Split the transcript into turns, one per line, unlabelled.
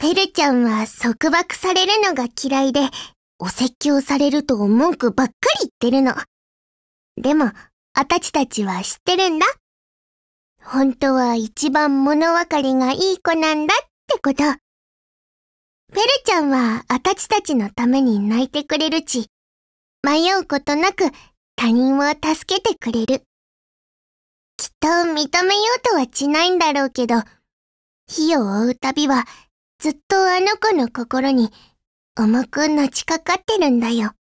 ペルちゃんは束縛されるのが嫌いで、お説教されると文句ばっかり言ってるの。でも、あたちたちは知ってるんだ。本当は一番物分かりがいい子なんだってこと。ペルちゃんはあたちたちのために泣いてくれるち、迷うことなく他人を助けてくれる。きっと認めようとはしないんだろうけど、火を追うたびはずっとあの子の心に重くのちかかってるんだよ。